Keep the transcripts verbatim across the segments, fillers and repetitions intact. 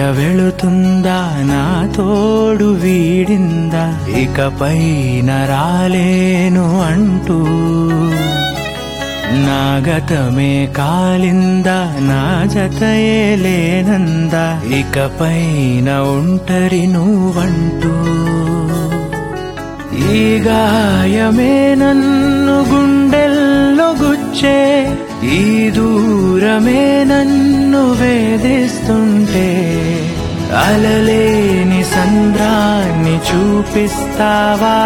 వెళుతుందా నా తోడు వీడిందా ఇకపైన రాలేను అంటూ నా గతమే కాలిందా నా జతయే లేనందా ఇకపైన ఒంటరి నువ్వంటూ ఈ గాయమే నన్ను గుండెల్లో గుచ్చే ఈ దూరమే నన్ను వేధిస్తుంటే అలలేని సంద్రాన్ని చూపిస్తావా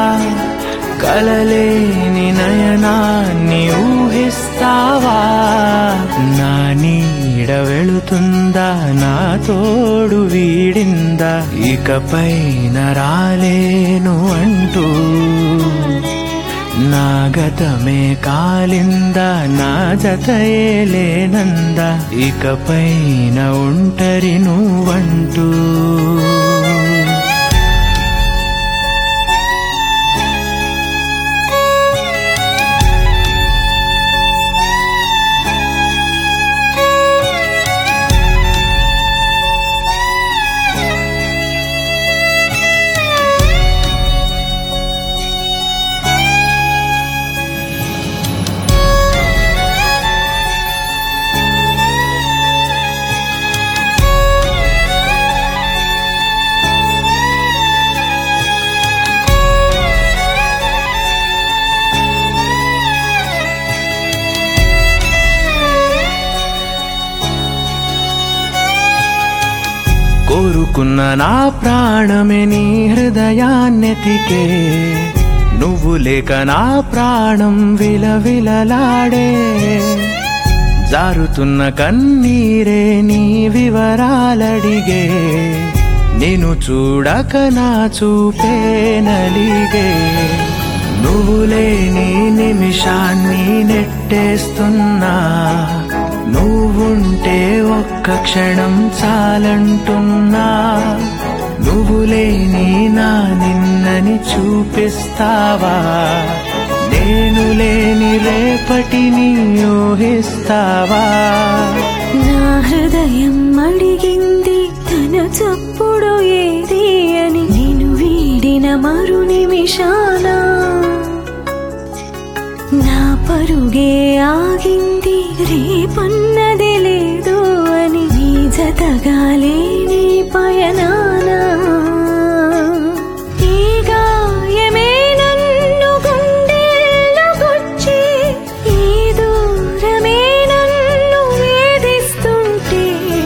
కలలేని నయనాన్ని ఊహిస్తావా నా నీడ వెళుతుందా నా తోడు వీడిందా ఇకపైన రాలేను అంటూ నా గతమే కాలిందా నా జతయే లేనందా ఇకపైన ఒంటరి నువ్వంటూ కోరుకున్న నా ప్రాణమే నీ హృదయాన్నెతికే నువ్వు లేక నా ప్రాణం విలవిలలాడే జారుతున్న కన్నీరే నీ వివరాలడిగే నిన్ను చూడక నా చూపే నలిగే నువ్వు లేని నిమిషాన్ని నెట్టేస్తున్నా నువ్వుంటే ఒక్క క్షణం చాలంటున్నా నువ్వు లేని నా నిన్నని చూపిస్తావా నేను లేని రేపటిని ఊహిస్తావా నా హృదయం అడిగింది తన చప్పుడు ఏది అని నేను వీడిన మరు నిమిషాన నా పరుగే ఆగింది రేపన్నది లేదు అని నీ జతగా లేని పయనానా ఈ గాయమే నన్ను గుండెల్లో గుచ్చి ఈ దూరమే నన్ను వేధిస్తుంటే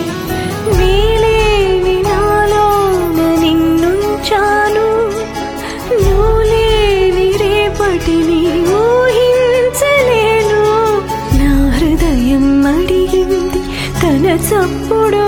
నీలేని నాలోన నిన్నుంచాను నువ్వు లేని రేపటిని ఊహించలేను నా హృదయం అడిగింది తన చప్పుడు